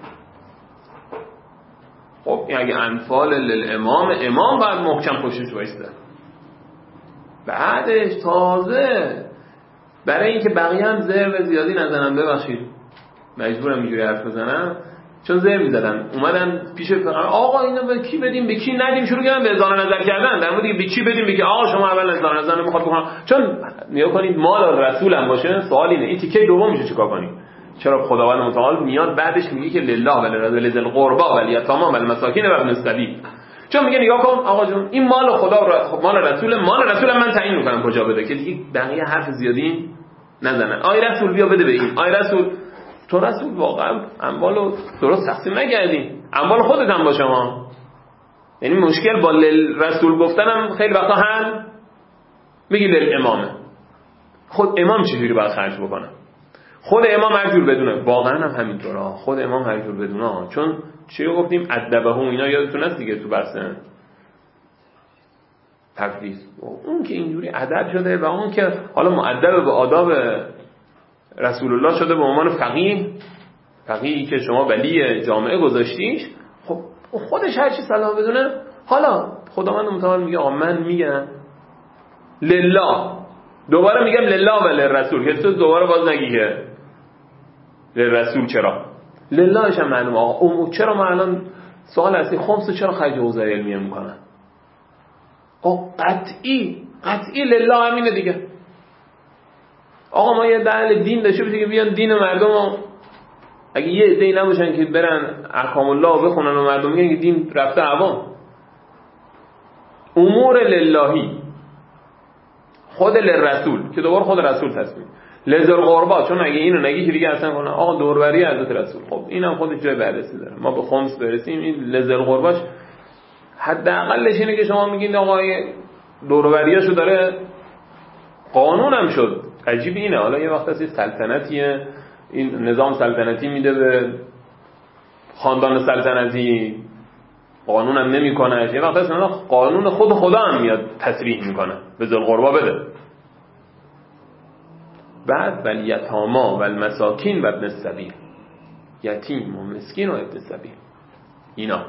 خب این اگه انفال للامام، امام باید محکم پشتش وایسته. بعدش تازه برای اینکه بقیه هم زر زیادی نزنن، ببخشید مجبورم اینجوری حرف بزنم چون زر میزدن، اومدن پیش آقا اینو به کی بدیم به کی ندیم، شروع کردن به اظهار نظر کردن در مورد به کی بدیم، بگی آقا شما اول اظهار نظر نمیخواد بکنم، چون نیا کنید مال رسول هم باشه. سوال اینه این تیکه دوم میشه چیکار کنیم؟ چرا خداوند متعال میاد بعدش میگه که لله و للرسول القربا و الیتاما و المساکین و ابن السبیل، چون میگه نگاه کن آقا جون این مال خدا و مال رسول من تعیین میکنم کجا بده، که دیگه بقیه حرف زیادی نزنن. آی رسول بیا بده به این، آی رسول تو رسول واقعا اموالو درست تقسیم نکردی، اموال خودت هم باشه ما. یعنی مشکل با رسول گفتنم خیلی وقتا حل میگی للامامه. خود امام چجوری باید خرج بکنه؟ خود امام هر جور بدونه، واقعا هم همینطوره، خود امام هر جور بدونه. چون چی گفتیم ادبهم، اینا یادتون هست دیگه تو بحث تقدیس، اون که اینجوری ادب شده و اون که حالا مؤدب به آداب رسول الله شده به عنوان فقیهی که شما ولی جامعه گذاشتیش، خب خودش هر چی صلاح بدونه. حالا خداوند متعال میگه آقا من میگم لله، دوباره میگم لله و للرسول، که تو دوباره باز نگی که للرسول. چرا للهش هم معلومه. آقا چرا ما الان سوال هستی خمس چرا خرج حوزه علمیه میکنن؟ آقا قطعی لله همینه دیگه. آقا ما یه اهل دین داشته باشیم که بیان دین مردم، اگه یه عده‌ای نباشن که برن احکام الله بخونن و مردم میگن که دین رفته عوام. امور للهی، خود للرسول که دوباره خود رسول تصمیم، لذل قربا، چون اگه اینو نگی که دیگه اصلا کنه آقا دوروری حضرت رسول، خب اینم خودش جای بررسی داره. ما به خمس برسیم، این لذل قرباش حداقلش اینه که شما میگین آقا دوروریاشو داره قانونم شد. عجیب اینه. حالا یه وقت هستی سلطنتیه، این نظام سلطنتی میده به خاندان سلطنتی، قانونم نمیکنه. یه وقت هست قانون خود خدا هم میاد تصریح میکنه به ذل قربا بده. بعد ولی یتاما و المساکین و ابن السبیل، یتیم و مسکین و ابن السبیل، اینا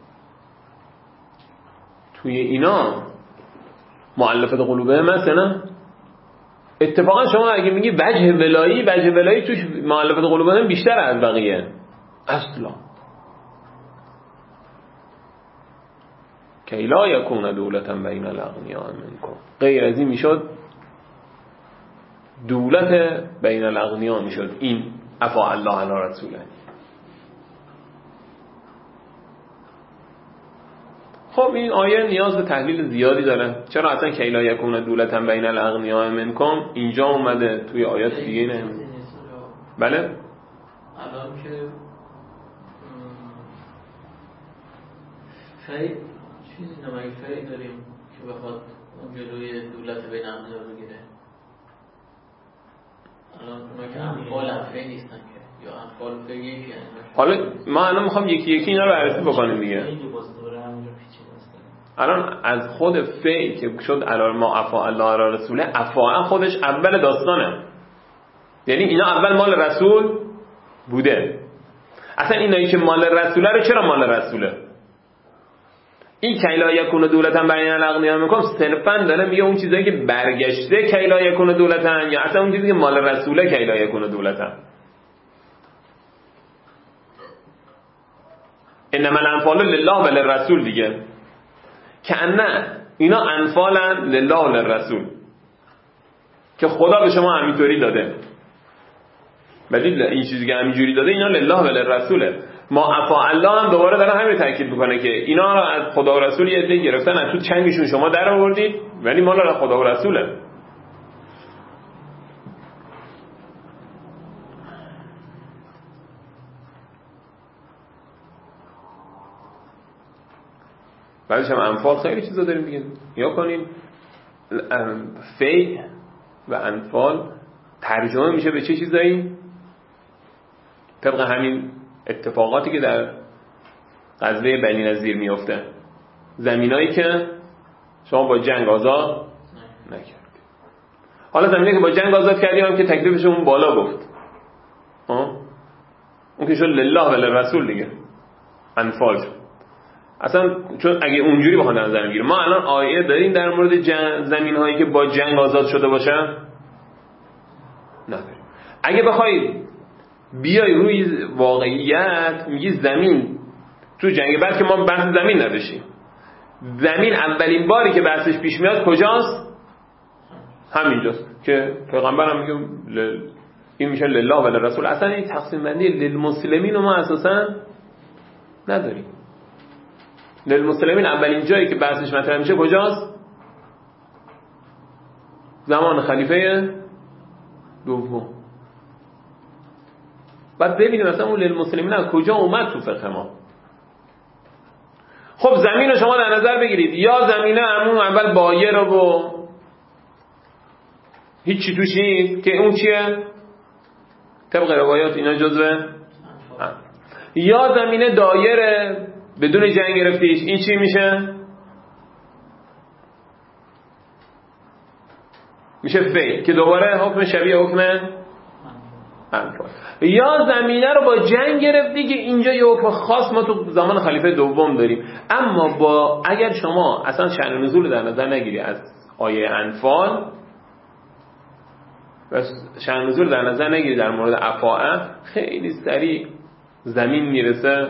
توی اینا مؤلفه قلوبهم هست نه؟ اتفاقا شما اگه میگی وجه ولایی توش مؤلفه قلوبهم بیشتر از بقیه اصلا. که لا یکون دولتا بین الاغنیاء منکم، غیر از این میشد دولت بین الاغنیاء میشد. این افا الله علی رسوله. خب این آیه نیاز به تحلیل زیادی داره. چرا اصلا که لا یکون دولتا بین الاغنیاء منکم اینجا اومده، توی آیات دیگه نه؟ بله الان که چیزی نمایی فعی داریم که بخواد اون جلوی دولت بین اغنیاء رو بگیره. الان اونا که انفال هم فعی نیستن که، یا انفال فعی یکی هست. حالا ما الان میخوام یکی اینا رو بررسی بکنیم دیگه. الان از خود فعی که شد علال ما افا الله علی رسوله، افا خودش اول داستانه، یعنی اینا اول مال رسول بوده. اصلا اینایی که مال رسوله رو چرا مال رسوله؟ این کیلا یکون دولتا بین الاغنیاء منکم صرفا داره میگه اون چیزایی که برگشته کیلا یکون دولتا، یا اصلا اون چیزی که مال رسوله کیلا یکون دولتا. انما الانفال لله و للرسول دیگه، که نه اینا انفالن لله و للرسول که خدا به شما همینطوری داده، ولی این چیزی که همینجوری داده اینا لله و للرسوله. ما افا الله هم دوباره داره همین تاکید میکنه که اینا رو از خدا و رسول یه عده گرفتن، از تو چنگشون شما در آوردید، ولی مال خدا و رسوله. بعدش هم انفال خیلی چیزا داریم دیگه. یا کنین فی و انفال ترجمه میشه به چه چیزایی؟ طبق همین اتفاقاتی که در غزوه بنی نضیر میفته، زمینایی که شما با جنگ آزاد نکردید. حالا زمینایی که با جنگ آزاد کردیم هم که تکلیفش اون بالا گفت، اون که شد لله و للرسول دیگه، انفال شد. اصلا چون اگه اونجوری بخوام در نظر بگیریم، ما الان آیه داریم در مورد زمین‌هایی که با جنگ آزاد شده باشن؟ نداریم. اگه بخوای بیای روی واقعیت، میگی زمین تو جنگ بعد که ما بحث زمین نداشتیم، زمین اولین باری که بحثش پیش میاد کجاست؟ همینجاست که پیغمبر هم میگه این میشه لله و للرسول. اصلا این تقسیم بندی للمسلمین رو ما اساسا نداریم. للمسلمین اولین جایی که بحثش مطرح میشه کجاست؟ زمان خلیفه دوم. بعد ببینیم مثلا اون للمسلمین از کجا اومد تو فقه ما. خب زمین رو شما در نظر بگیرید، یا زمینه همون اول بایه رو و هیچی توش نیست که اون چیه؟ طبق روایات اینا جزوه، یا زمینه دایره بدون جنگ گرفتیش، این چی میشه؟ میشه فی که دوباره حکم شبیه حکم انفال. یا زمینه رو با جنگ گرفتی که اینجا یه حکم خاص ما تو زمان خلیفه دوم داریم. اما با اگر شما اصلا شأن نزول در نظر نگیری از آیه انفال و شأن نزول در نظر نگیری در مورد افاعه، خیلی سریع زمین میرسه.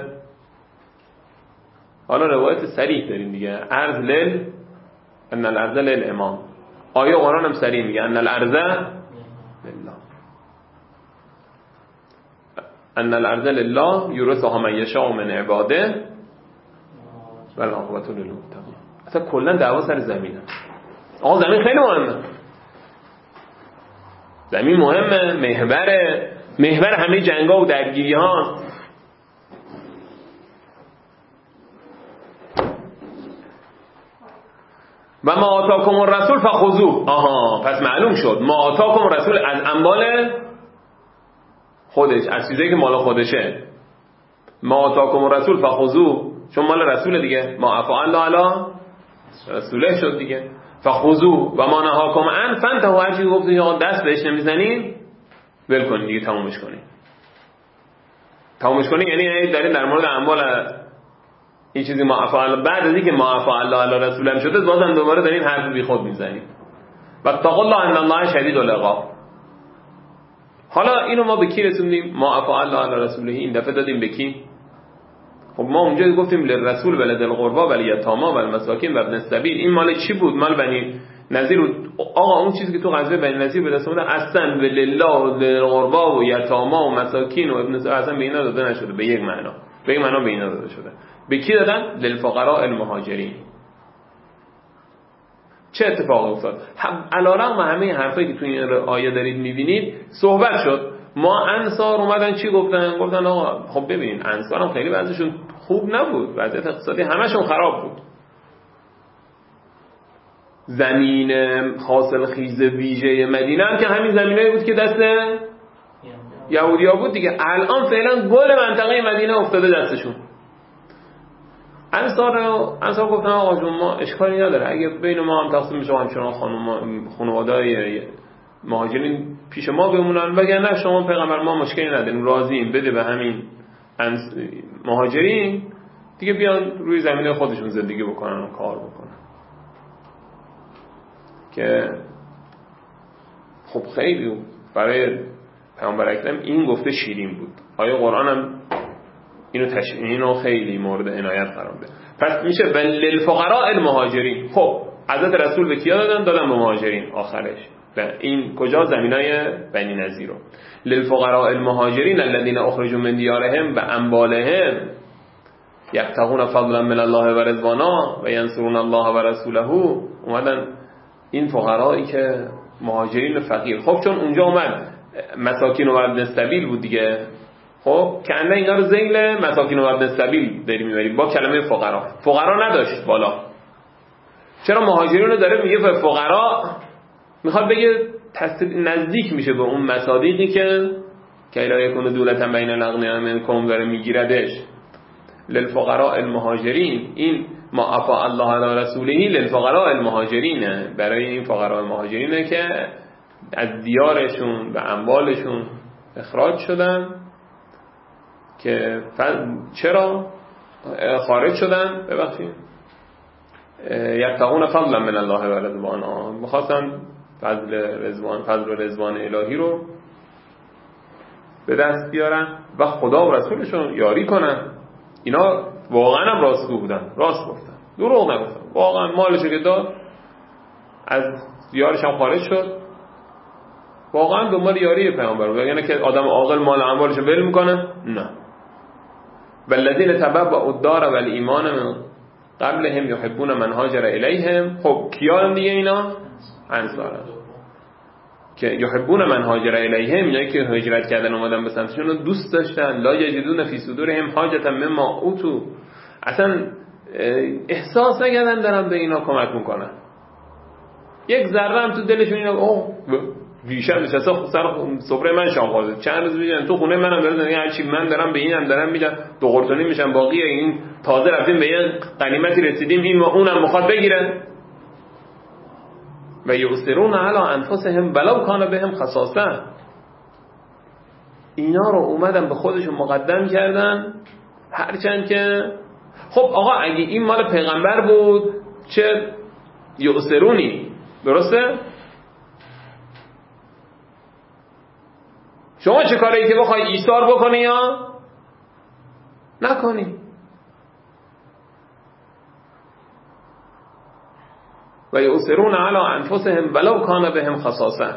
حالا روایت صریح داریم دیگه، عرض لل ان الارض للامام. آیه قرآن هم صریح میگه ان الارض لله، ان الارض لله یورثها من یشاء من عباده والعاقبة للمتقین. اصلا کلا دعوا سر زمینه. آقا زمین خیلی مهمه، زمین مهمه، محور همه جنگا و درگیری ها. و ما آتاکم الرسول فخذوه. آها، پس معلوم شد ما آتاکم الرسول از اموال خودش، از چیزایی که مال خودشه. ما آتاکم الرسول فخذوه، چون مال رسول دیگه، ما عفا الله علی رسوله شد دیگه. فخذوه و ما نهاکم عن فانتهوا. هر چی گفت یا دست بهش نمیزنین ول کنید دیگه، تمومش کنید. یعنی دارین در مورد اموال این چیزی ما عفا الله، بعد از اینکه ما عفا الله علی رسولم شده بازم دوباره دارین حرف بی خود میزنید. واتقوا الله ان الله شدید العقاب. حالا اینو ما به کی رسوندیم؟ ما عفا الله علی رسوله. این دفعه دادیم به کی؟ خب ما اونجا گفتیم للرسول ولذی القربى والیتامی والمساکین وابن السبیل. این مال چی بود؟ مال بنی نذیر. آقا اون چیزی که تو غزوه بنی نذیر به دست اومد اصلا ولله و للقربى و یتامی و مساکین و ابن السبیل اصلا به اینا داده نشده. به یک معنا به اینا داده شده. به کی دادن؟ للفقراء المهاجرین. چه اتفاقی افتاد؟ علارغم همه حرفایی که تو این آیه دارید میبینید صحبت شد. ما انصار اومدن چی گفتن؟ گفتن آقا خب ببینین انصار هم خیلی وضعشون خوب نبود، وضعیت اقتصادی همشون خراب بود. زمین حاصل خیز ویژه مدینه هم که همین زمینایی بود که دست یهودیا بود دیگه. الان فعلا گل منطقه مدینه افتاده دستشون. انصار گفتن آقا جون ما اشکالی نداره، اگه بین ما هم تقسیم بشه همچنان خانواده‌های مهاجرین پیش ما بمونن، وگرنه شما پیغمبر ما مشکلی نداریم، راضییم بده به همین مهاجرین دیگه بیان روی زمینه خودشون زندگی بکنن و کار بکنن. که خب خیلی برای پیامبر اکرم این گفته شیرین بود. آیه قرآن هم اینو خیلی مورد عنایت قرار بده. پس میشه للفقراء المهاجرین. خب حضرت رسول به کیا دادن به مهاجرین آخرش. این کجا؟ زمینای بنی نذیر. للفقراء المهاجرین الذين اخرجوا من دیارهم و اموالهم یبتغون فضلا من الله و رضوانا و ینصرون الله و رسوله. اومدن این فقرایی که مهاجرین فقیر. خب چون اونجا اومد مساکین و ابن السبیل بود دیگه، خب که انده اینا رو ذیل مساکین و ابن السبیل داریم میبریم با کلمه فقرا نداشت بالا. چرا مهاجرین رو داره میگه فقرا؟ میخواد بگه نزدیک میشه به اون مصادیقی که لا یکون دولتا بین الاغنیاء منکم داره میگیردش. للفقراء المهاجرین، این ما عفا الله علی رسوله للفقراء المهاجرین، برای این فقراء المهاجرینه که از دیارشون و اموالشون اخراج شدن. که چرا خارج شدن؟ ببخشید یبتغون فضلا من الله و رضوانا، می‌خواستن فضل و رضوان الهی رو به دست بیارن و خدا و رسولشون یاری کنن. اینا واقعا هم راستگو بودن، راست گفتن، دروغ نگفتن. واقعا مالشو که داد از دیارش هم خارج شد، واقعا دنبال یاری پیامبر بود. یعنی که آدم عاقل مال اموالشو ول میکنه؟ نه. والذین تبوأوا الدار والایمان من قبلهم یحبون من هاجر الیهم. خب کیان دیگه اینا؟ انصارن که یحبون من هاجر الیهم، اینایی که هجرت کردن اومدن به سمتشون رو دوست داشتن. لا یجدون فی صدورهم حاجة مما اوتوا، اصلا احساس نکردن دارن به اینا کمک میکنن. یک ذره هم تو دلشون اینا ریشه نشسته سر سفره من شام خورده، چند روز میگن تو خونه منم داره هر چی من دارم به اینم دارم میدم، دو قرتونی میشن باقی این تازه رفتیم به یه غنیمتی رسیدیم این و اونم میخواد بگیره. و یؤثرون علی انفسهم ولو کان بهم خصاصه، اینا رو اومدن به خودشون مقدم کردن هرچند که خب آقا اگه این مال پیغمبر بود چه یؤثرونی، درسته؟ شما چه کاری که بخوای ایثار بکنی یا نکنی. و یؤثرون علی انفسهم ولو کان بهم خصاصه،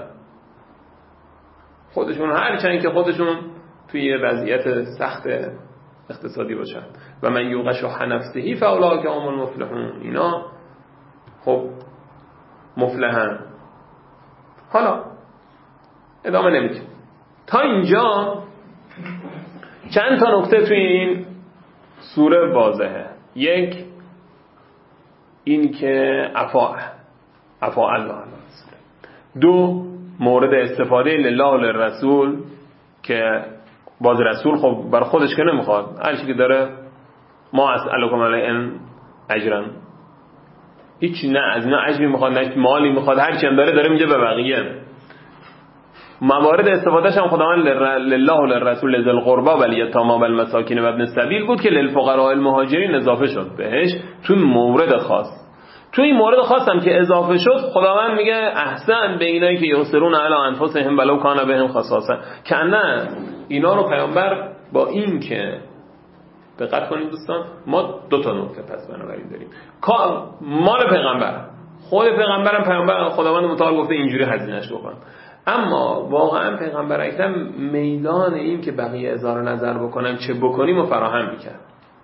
خودشون هرچند که خودشون توی وضعیت سخت اقتصادی باشن. و من یوق شح نفسه فاولئک هم المفلحون، اینا خب مفلحن. حالا ادامه نمیدیم. تا اینجا چند تا نکته توی این سوره واضحه. یک، این که عفا الله علیه. دو، مورد استفاده لله و للرسول که باز رسول خب برای خودش که نمیخواد، هر چی که داره ما اسألکم علیه اجرا، هیچ نه از نه اجری میخواد نه مالی میخواد، هر چی هم داره میده به بقیه. موارد استفادهش هم خداوند لله و للرسول لذی القربى والیتامی والمساکین و ابن السبیل بود که للفقراء المهاجرین اضافه شد بهش تو مورد خاص. تو این مورد خاص هم که اضافه شد خداوند میگه احسن به اینایی که یؤثرون علی انفسهم ولو کان بهم خصاصه، که نه اینا رو پیامبر با این که دقت کنید دوستان، ما دو تا نکته پس بنابراین داریم. مال پیغمبر، خود پیغمبرم پیامبر خداوند متعال گفته اینجوری هزینه‌اش بکن، اما واقعا پیغمبر اکرم میدان این که بقیه اظهار نظر بکنن چه بکنیم و فراهم میکرد.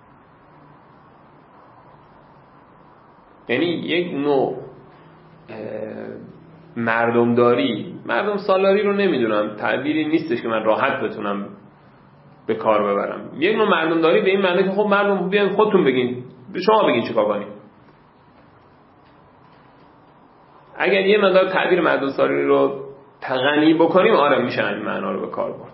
یعنی یک نوع مردم سالاری رو نمیدونم، تعبیری نیستش که من راحت بتونم به کار ببرم. یک نوع مردمداری به این معنی که خب مردم بیان خودتون بگین، شما بگین چیکار کنید. اگر یه مقدار تعبیر مردم سالاری رو تغنی بکنیم آره میشه این معنا رو به کار برد.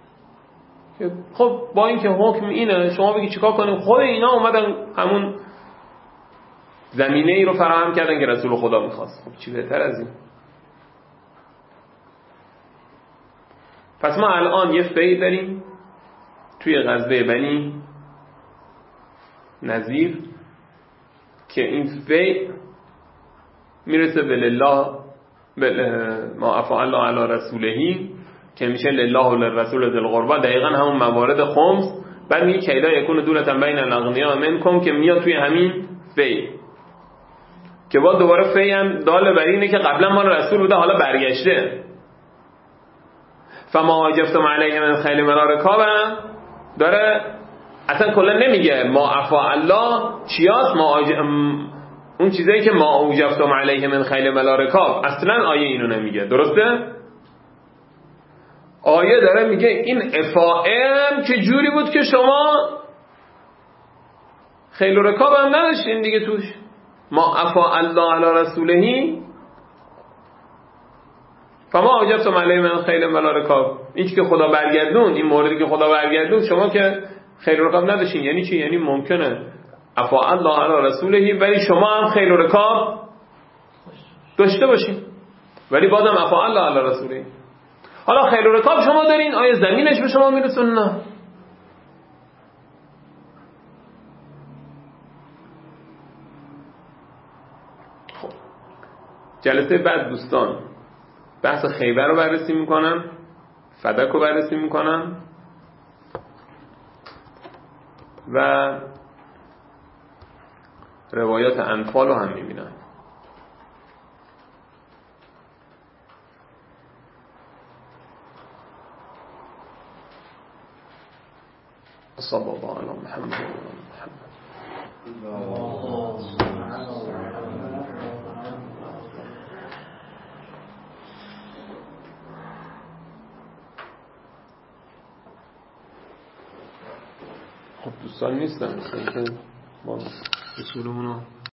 خب با اینکه حکم اینه شما بگی چیکار کنیم، خود اینا اومدن همون زمینه ای رو فراهم کردن که رسول خدا میخواست. خب چی بهتر از این؟ پس ما الان یه فی داریم توی غزوه بنی نذیر که این فی میرسه به لله ما عفا الله علی رسولهی که میشه لله و للرسول ذی القربى، دقیقا همون موارد خمس. بعد میگه کیلا یکون دولتن بین الاغنیاء منکم که میاد توی همین فی که با دوباره فی هم دال بر اینه که قبلا مال رسول بوده حالا برگشته. فما واجفتم علیه من خیل ولا رکاب داره اصلا کلا نمیگه ما عفا الله چیاست، اون چیزایی که ما اوجفتم علیه من خیل ولا رکاب اصلا آیه اینو نمیگه. درسته؟ آیه داره میگه این افائم که جوری بود که شما خیل و رکاب هم نداشتین دیگه توش. ما عفا الله علی رسولهی فما اوجفتم علیه من خیل ولا رکاب، این که خدا برگردون، این موردی که خدا برگردون شما که خیل و رکاب نداشتین. یعنی چی؟ یعنی ممکنه عفا الله علی رسولهی ولی شما هم خیل و رکاب داشته باشین ولی بازم عفا الله علی رسولهی. حالا خیل و رکاب شما دارین، آیا زمینش به شما میرسونه؟ نه. خب جلسه بعد دوستان بحث خیبر رو بررسی میکنم، فدک رو بررسی میکنم و روایات انفال رو هم میبینم. صلی الله علی محمد و خب دوستان نیستن که ما رسولمون رو